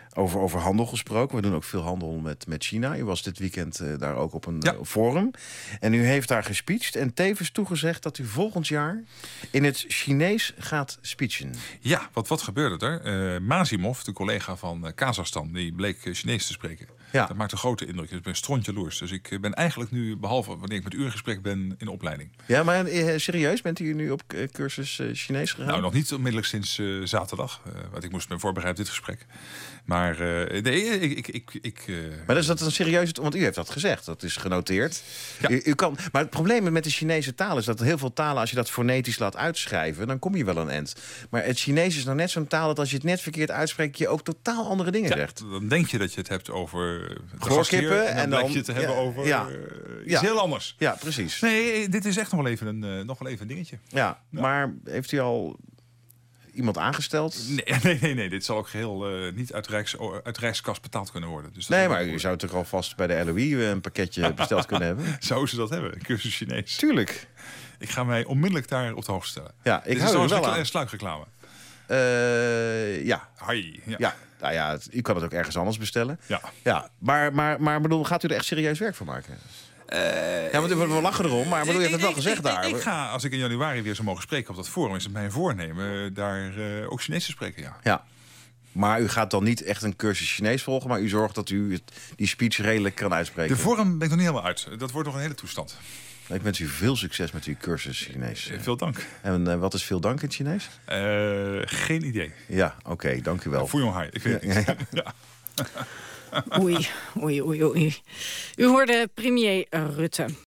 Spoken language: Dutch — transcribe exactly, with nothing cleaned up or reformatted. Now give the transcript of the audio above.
Over, over handel gesproken. We doen ook veel handel met, met China. U was dit weekend uh, daar ook op een ja. uh, forum. En u heeft daar gespeecht en tevens toegezegd dat u volgend jaar in het Chinees gaat speechen. Ja, wat, wat gebeurde er? Uh, Mazimov, de collega van uh, Kazachstan, die bleek uh, Chinees te spreken. Ja. Dat maakt een grote indruk. Dus ik ben strontjaloers. Dus ik ben eigenlijk nu, behalve wanneer ik met u in gesprek ben, in opleiding. Ja, maar uh, serieus, bent u nu op uh, cursus uh, Chinees gegaan? Nou, nog niet onmiddellijk sinds uh, zaterdag. Uh, want ik moest me voorbereiden op dit gesprek. Maar uh, nee, ik... ik, ik, ik uh, maar is dat een serieus... Want u heeft dat gezegd, dat is genoteerd. Ja. U, u kan, maar het probleem met de Chinese taal is dat heel veel talen... als je dat fonetisch laat uitschrijven, dan kom je wel een end. Maar het Chinees is nou net zo'n taal dat als je het net verkeerd uitspreekt... je ook totaal andere dingen ja, zegt. Dan denk je dat je het hebt over... Chloorkippen en dan, en dan lijkt je te hebben ja, over ja, uh, iets ja, heel anders. Ja, precies. Nee, dit is echt nog wel even een, uh, nog wel even een dingetje. Ja, ja, maar heeft u al iemand aangesteld? Nee, nee, nee, nee. Dit zal ook geheel uh, niet uit, Rijks, uit Rijkskas betaald kunnen worden. Dus dat nee, maar u zou toch alvast bij de L O I een pakketje besteld kunnen hebben? Zouden ze dat hebben, een cursus Chinees? Tuurlijk. Ik ga mij onmiddellijk daar op de hoogte stellen. Ja, ik dit hou is er wel een aan. sluikreclame. Uh, ja. Hai, ja. Ja. Nou ja, het, u kan het ook ergens anders bestellen. Ja. Ja, maar, maar, maar bedoel, gaat u er echt serieus werk van maken? Uh, ja, want we lachen erom, maar bedoel, je hebt het wel gezegd ik, daar. Ik, ik ga, als ik in januari weer zou mogen spreken op dat forum... is het mijn voornemen daar uh, ook Chinees te spreken, ja. Ja. Maar u gaat dan niet echt een cursus Chinees volgen... maar u zorgt dat u het, die speech redelijk kan uitspreken. De vorm ben ik nog niet helemaal uit. Dat wordt nog een hele toestand. Ik wens u veel succes met uw cursus Chinees. Veel dank. En uh, wat is veel dank in het Chinees? Uh, geen idee. Ja, oké, okay, dank u wel. Fuyong hai, ik weet het niet. Ja. Oei, oei, oei, oei. U hoorde premier Rutte.